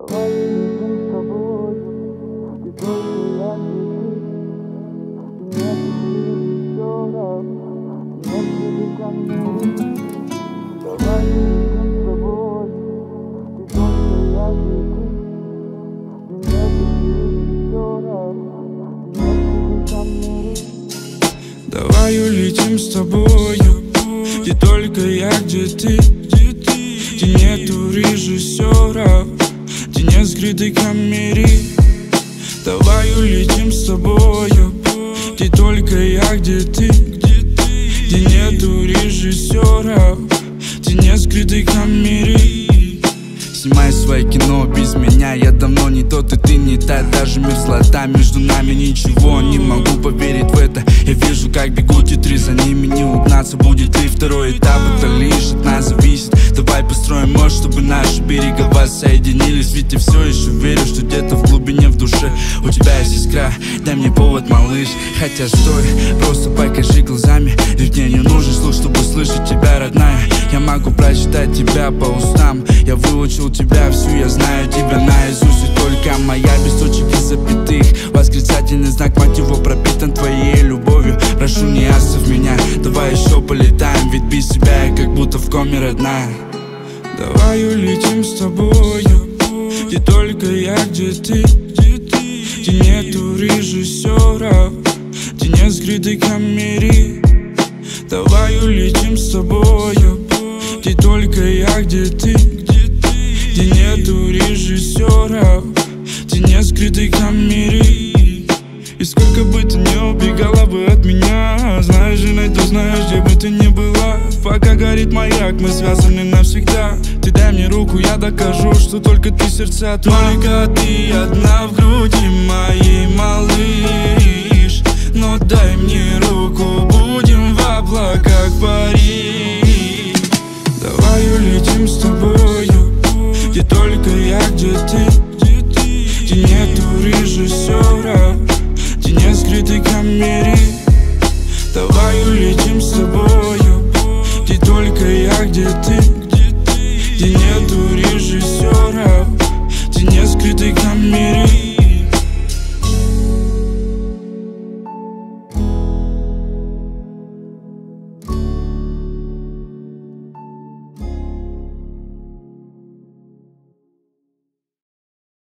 Давай улетим с тобой, ты только я летит. Нет режиссеров, нет великанов. Давай улетим с тобой, ты только я летит. Нет режиссеров, нет великанов. Давай улетим с тобою, где только я, где ты, где нету режиссеров, где нет скрытой камеры. Давай улетим с тобою, где только я, где ты, где нету режиссеров, где нет скрытой камеры. Снимай свое кино без меня, я давно не тот, и ты не та. Даже мир злата, между нами ничего, не могу поверить в это. Я вижу, как бегут титры, за ними не угнаться. Будет и второй этап, это лишь от нас зависит. Давай построим мост, чтобы наши берега соединились. Ведь я все еще верю, что где-то в глубине в душе у тебя есть искра. Дай мне повод, малыш, хотя стой, просто покажи глазами. Ведь мне не нужен слух, чтобы слышать тебя, родная. Я могу прочитать тебя по устам, я выучил тебя всю, я знаю тебя наизусть. И только моя без точек и запятых, восклицательный знак, мать его, пропитан твоей любовью. Прошу, не оставь меня, давай еще полетаем, ведь без себя я как будто в коме, родная. Давай улетим с тобою, где только я, где ты, где нету режиссеров, где нет скрытой камеры. Давай улетим с тобою, где только я, где ты, где нету режиссеров, где нет скрытой камеры. И сколько бы ты не убегала бы от меня, знаешь же, найду, знаешь, где бы ты ни была. Пока горит маяк, мы связаны навсегда. Ты дай мне руку, я докажу, что только ты сердца. Только ты одна в груди моей, малыш. Но дай мне руку, будем в облаках парить. Давай улетим с тобою, где только я, где ты, где нету режиссеров, где нет скрытой камеры. Давай улетим с тобою, где только я, где ты, где нету режиссеров, где нет скрытой камеры.